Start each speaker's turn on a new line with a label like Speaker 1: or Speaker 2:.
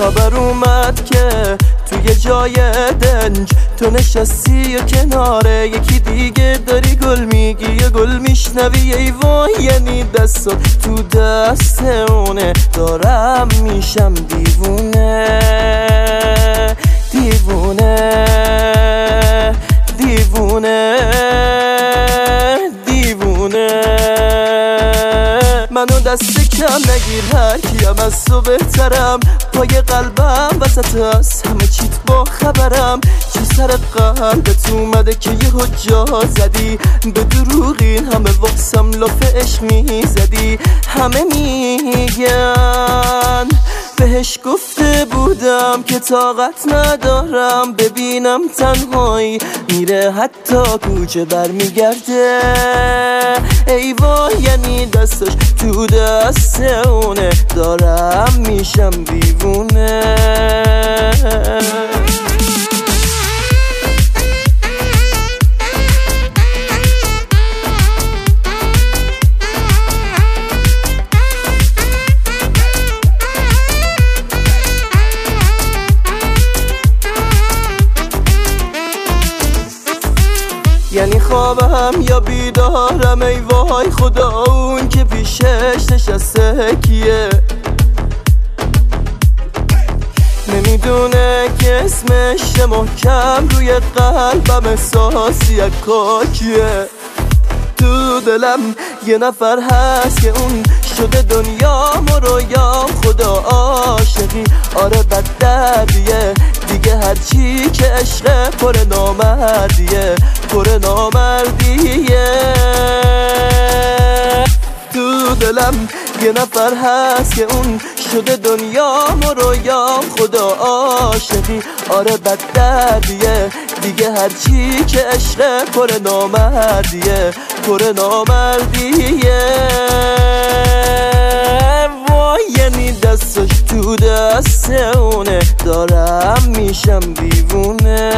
Speaker 1: خبر اومد که توی جای دنج تو نشستی و کناره یکی دیگه داری گل میگی یا گل میشنوی. ای وای یعنی دستات تو دست اونه، دارم میشم دیوونه دیوونه دیوونه دیوونه. منو دست کم نگیر، هر کیم از تو بهترم، پای قلبم وسط هست همه چیت با خبرم. چی سر قلبت اومده که یهو جا زدی؟ به دروغین همه واسم لاف عشق میزدی. همه میگن بهش گفته بودم که طاقت ندارم ببینم تنهایی میره حتی کوچه برمیگرده. ای وای یعنی دستش تو دست اونه، دارم میشم دیوونه. یعنی خوابم یا بیدارم، ای وای خدا اون که پیشش نشسته کیه؟ نمیدونه که اسمش محکم روی قلبم احساسی کاکیه. تو دلم یه نفر هست که اون شده دنیام و رویام، خدا عاشقی آره بد دردیه دیگه، هرچی که عشق پر نامردیه پر نامردیه. تو دلم یه نفر هست که اون شده دنیام و رویام، خدا عاشقی آره بد دردیه دیگه، هرچی که عشق پر نامردیه پر نامردیه. وای یعنی دستش تو دست اونه، دارم میشم دیوونه.